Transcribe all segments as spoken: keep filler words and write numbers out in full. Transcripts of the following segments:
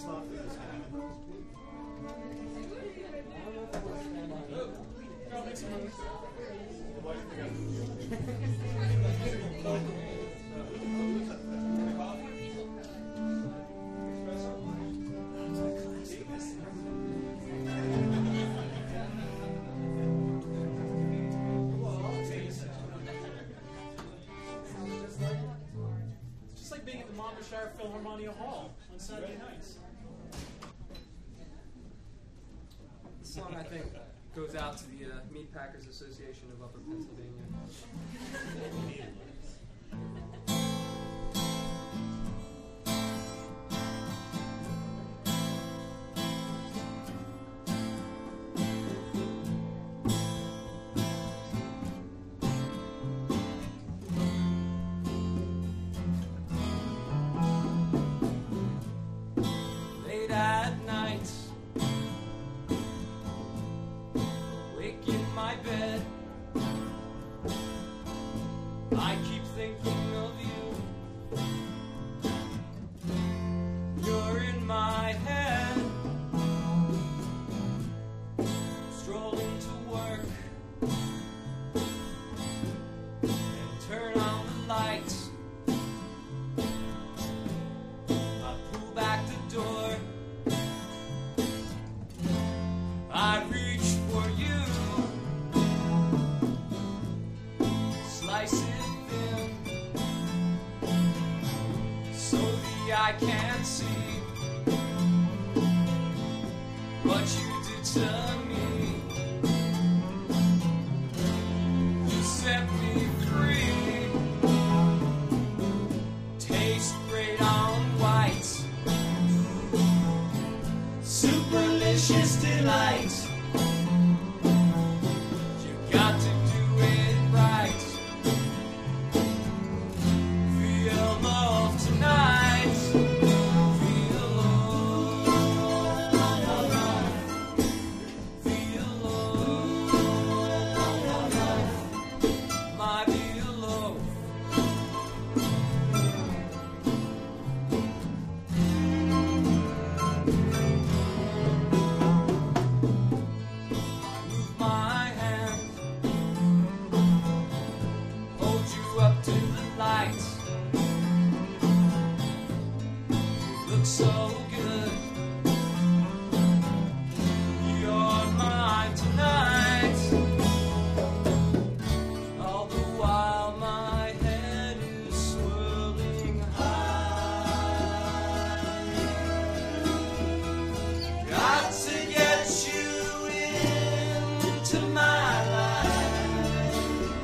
spot for this guy. Just like being at the Monmouthshire Philharmonia Hall on Saturday nights. This song, I think, goes out to the uh, Meat Packers Association of Upper Pennsylvania. Late at night, awake in my bed, I keep thinking of you. You're in my head, strolling to work, and turn on the lights. I pull back the door, I reach for you, slice it thin, so the eye can't see what you did to me. You set me free, taste great on white, superlicious delight. You got to do it right. Feel love tonight. Feel love. Feel love. My feel love. Move my hand, hold you up to the light. You look so good. You're mine tonight. All the while my head is swirling high. Got to get you into my life.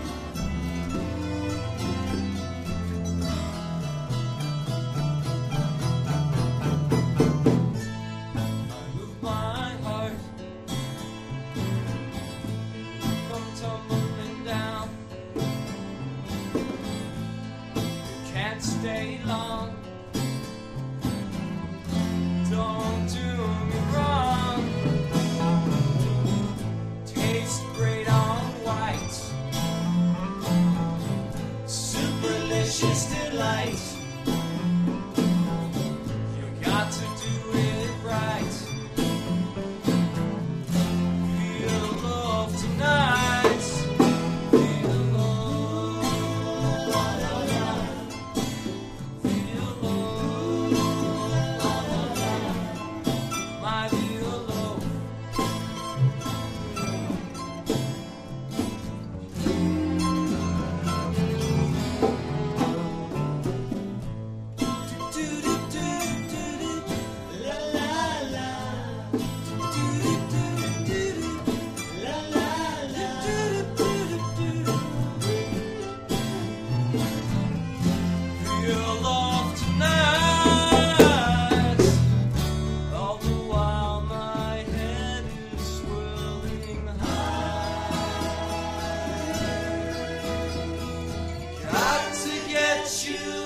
I move my heart from tumbling down. Can't stay long. Don't do me wrong. Taste great on white, superlicious delight. You got to do it right. Feel love tonight. Feel love. Feel love. My feel love. Feel love tonight. All the while my head is swirling high. Got to get you